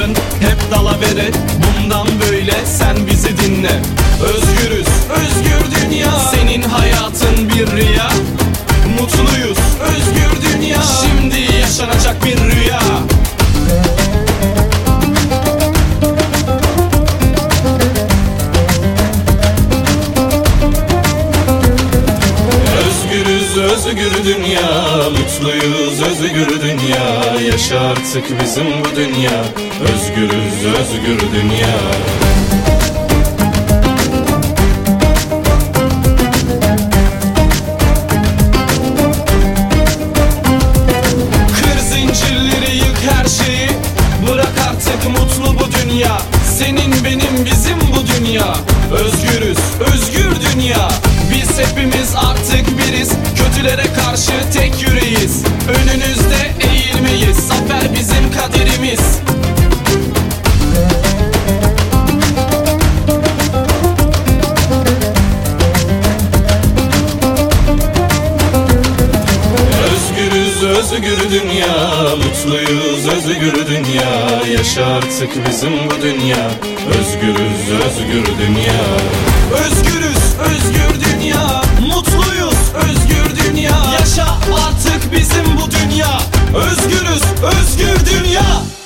Rüzgarın hep dalavere, bundan böyle sen bizi dinle. Özgürüz, özgür dünya, senin hayatın bir rüya. Mutluyuz, özgür dünya, şimdi yaşanacak bir rüya. Özgürüz, özgür dünya, mutluyuz, özgür dünya. Yaşa artık bizim bu dünya. Özgürüz, özgür dünya. Kır zincirleri, yık her şeyi, bırak artık mutlu bu dünya. Senin, benim, bizim bu dünya. Özgürüz, özgür dünya. Biz hepimiz artık biriz, kötülere karşı tek yüreğiz. Önünüzde eğilmeyiz, zafer bizim kaderimiz. Özgürüz, özgür dünya, mutluyuz, özgür dünya. Yaşa artık bizim bu dünya. Özgürüz, özgür dünya. Özgürüz, özgür dünya, mutluyuz, özgür dünya. Yaşa artık bizim bu dünya. Özgürüz, özgür dünya.